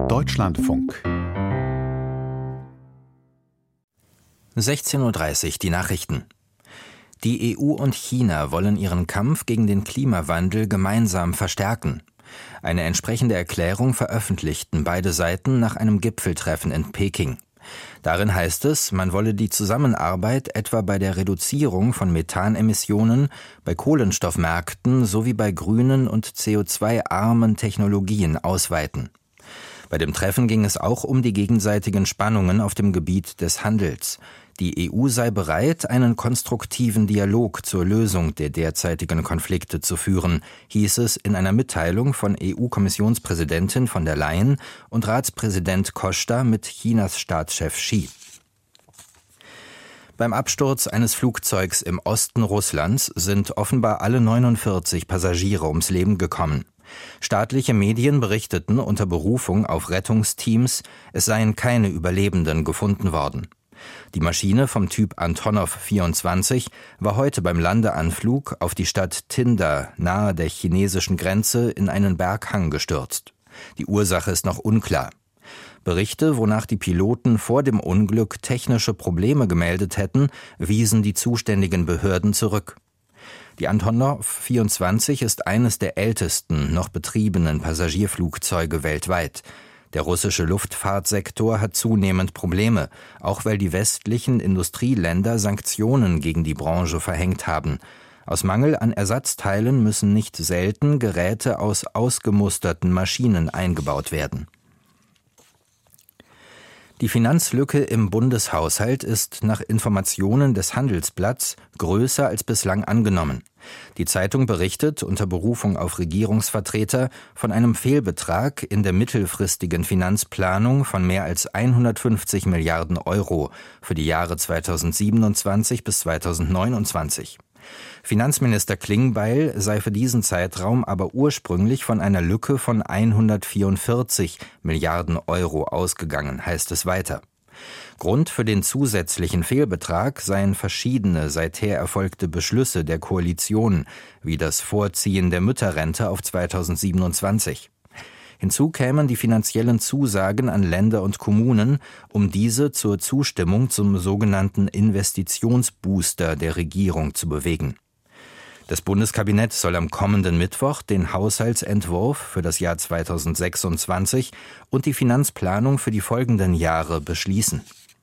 Deutschlandfunk 16:30 Uhr, die Nachrichten. Die EU und China wollen ihren Kampf gegen den Klimawandel gemeinsam verstärken. Eine entsprechende Erklärung veröffentlichten beide Seiten nach einem Gipfeltreffen in Peking. Darin heißt es, man wolle die Zusammenarbeit etwa bei der Reduzierung von Methanemissionen, bei Kohlenstoffmärkten sowie bei grünen und CO2-armen Technologien ausweiten. Bei dem Treffen ging es auch um die gegenseitigen Spannungen auf dem Gebiet des Handels. Die EU sei bereit, einen konstruktiven Dialog zur Lösung der derzeitigen Konflikte zu führen, hieß es in einer Mitteilung von EU-Kommissionspräsidentin von der Leyen und Ratspräsident Costa mit Chinas Staatschef Xi. Beim Absturz eines Flugzeugs im Osten Russlands sind offenbar alle 49 Passagiere ums Leben gekommen. Staatliche Medien berichteten unter Berufung auf Rettungsteams, es seien keine Überlebenden gefunden worden. Die Maschine vom Typ Antonov 24 war heute beim Landeanflug auf die Stadt Tinda nahe der chinesischen Grenze in einen Berghang gestürzt. Die Ursache ist noch unklar. Berichte, wonach die Piloten vor dem Unglück technische Probleme gemeldet hätten, wiesen die zuständigen Behörden zurück. Die Antonov 24 ist eines der ältesten noch betriebenen Passagierflugzeuge weltweit. Der russische Luftfahrtsektor hat zunehmend Probleme, auch weil die westlichen Industrieländer Sanktionen gegen die Branche verhängt haben. Aus Mangel an Ersatzteilen müssen nicht selten Geräte aus ausgemusterten Maschinen eingebaut werden. Die Finanzlücke im Bundeshaushalt ist nach Informationen des Handelsblatts größer als bislang angenommen. Die Zeitung berichtet unter Berufung auf Regierungsvertreter von einem Fehlbetrag in der mittelfristigen Finanzplanung von mehr als 150 Milliarden Euro für die Jahre 2027 bis 2029. Finanzminister Klingbeil sei für diesen Zeitraum aber ursprünglich von einer Lücke von 144 Milliarden Euro ausgegangen, heißt es weiter. Grund für den zusätzlichen Fehlbetrag seien verschiedene seither erfolgte Beschlüsse der Koalition, wie das Vorziehen der Mütterrente auf 2027. Hinzu kämen die finanziellen Zusagen an Länder und Kommunen, um diese zur Zustimmung zum sogenannten Investitionsbooster der Regierung zu bewegen. Das Bundeskabinett soll am kommenden Mittwoch den Haushaltsentwurf für das Jahr 2026 und die Finanzplanung für die folgenden Jahre beschließen.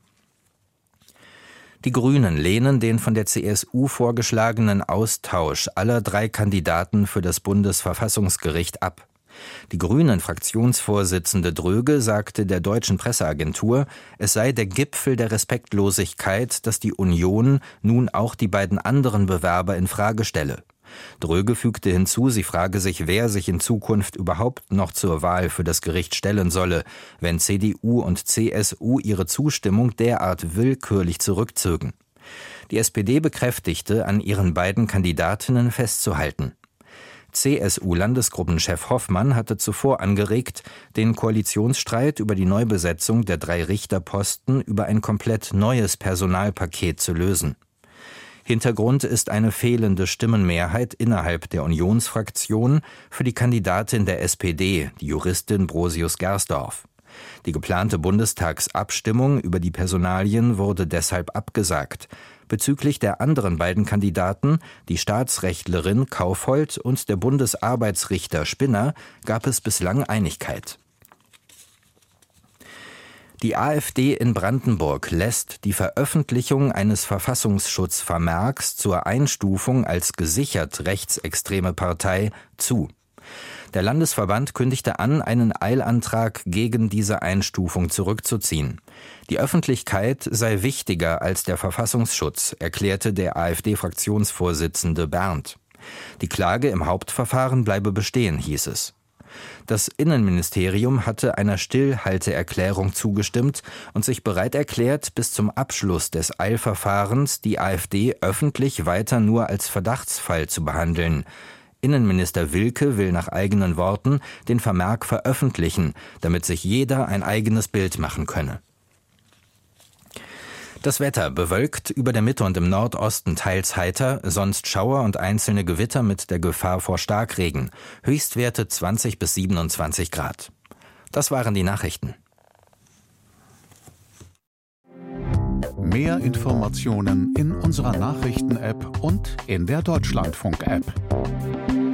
Die Grünen lehnen den von der CSU vorgeschlagenen Austausch aller 3 Kandidaten für das Bundesverfassungsgericht ab. Die Grünen-Fraktionsvorsitzende Dröge sagte der deutschen Presseagentur, es sei der Gipfel der Respektlosigkeit, dass die Union nun auch die beiden anderen Bewerber in Frage stelle. Dröge fügte hinzu, sie frage sich, wer sich in Zukunft überhaupt noch zur Wahl für das Gericht stellen solle, wenn CDU und CSU ihre Zustimmung derart willkürlich zurückzögen. Die SPD bekräftigte, an ihren beiden Kandidatinnen festzuhalten. CSU-Landesgruppenchef Hoffmann hatte zuvor angeregt, den Koalitionsstreit über die Neubesetzung der 3 Richterposten über ein komplett neues Personalpaket zu lösen. Hintergrund ist eine fehlende Stimmenmehrheit innerhalb der Unionsfraktion für die Kandidatin der SPD, die Juristin Brosius-Gersdorf. Die geplante Bundestagsabstimmung über die Personalien wurde deshalb abgesagt. Bezüglich der anderen beiden Kandidaten, die Staatsrechtlerin Kaufhold und der Bundesarbeitsrichter Spinner, gab es bislang Einigkeit. Die AfD in Brandenburg lässt die Veröffentlichung eines Verfassungsschutzvermerks zur Einstufung als gesichert rechtsextreme Partei zu. Der Landesverband kündigte an, einen Eilantrag gegen diese Einstufung zurückzuziehen. Die Öffentlichkeit sei wichtiger als der Verfassungsschutz, erklärte der AfD-Fraktionsvorsitzende Berndt. Die Klage im Hauptverfahren bleibe bestehen, hieß es. Das Innenministerium hatte einer Stillhalteerklärung zugestimmt und sich bereit erklärt, bis zum Abschluss des Eilverfahrens die AfD öffentlich weiter nur als Verdachtsfall zu behandeln. Innenminister Wilke will nach eigenen Worten den Vermerk veröffentlichen, damit sich jeder ein eigenes Bild machen könne. Das Wetter: bewölkt, über der Mitte und im Nordosten teils heiter, sonst Schauer und einzelne Gewitter mit der Gefahr vor Starkregen. Höchstwerte 20 bis 27 Grad. Das waren die Nachrichten. Mehr Informationen in unserer Nachrichten-App und in der Deutschlandfunk-App.